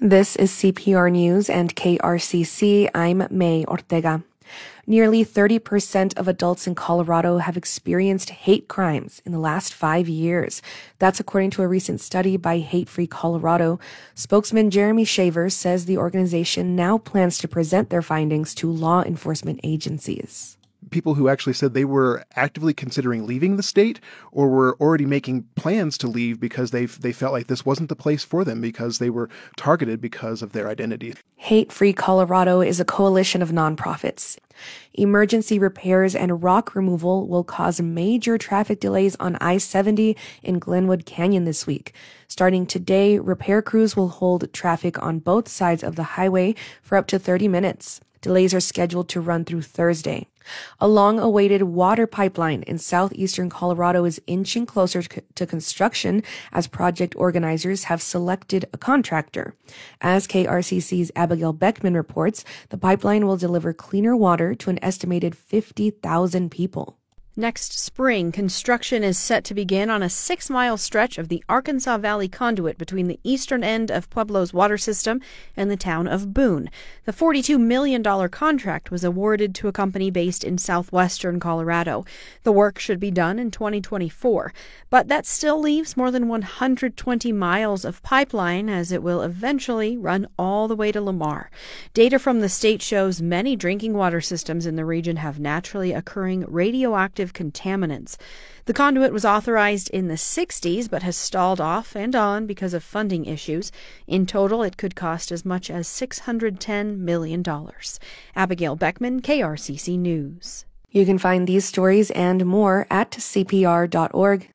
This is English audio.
This is CPR News and KRCC. I'm May Ortega. Nearly 30% of adults in Colorado have experienced hate crimes in the last 5 years. That's according to a recent study by Hate Free Colorado. Spokesman Jeremy Shaver says the organization now plans to present their findings to law enforcement agencies. People who actually said they were actively considering leaving the state or were already making plans to leave because they felt like this wasn't the place for them because they were targeted because of their identity. Hate Free Colorado is a coalition of nonprofits. Emergency repairs and rock removal will cause major traffic delays on I-70 in Glenwood Canyon this week. Starting today, repair crews will hold traffic on both sides of the highway for up to 30 minutes. Delays are scheduled to run through Thursday. A long-awaited water pipeline in southeastern Colorado is inching closer to construction as project organizers have selected a contractor. As KRCC's Abigail Beckman reports, the pipeline will deliver cleaner water to an estimated 50,000 people. Next spring, construction is set to begin on a 6-mile stretch of the Arkansas Valley conduit between the eastern end of Pueblo's water system and the town of Boone. The $42 million contract was awarded to a company based in southwestern Colorado. The work should be done in 2024, but that still leaves more than 120 miles of pipeline as it will eventually run all the way to Lamar. Data from the state shows many drinking water systems in the region have naturally occurring radioactive contaminants. The conduit was authorized in the 60s but has stalled off and on because of funding issues. In total, it could cost as much as $610 million. Abigail Beckman, KRCC News. You can find these stories and more at cpr.org.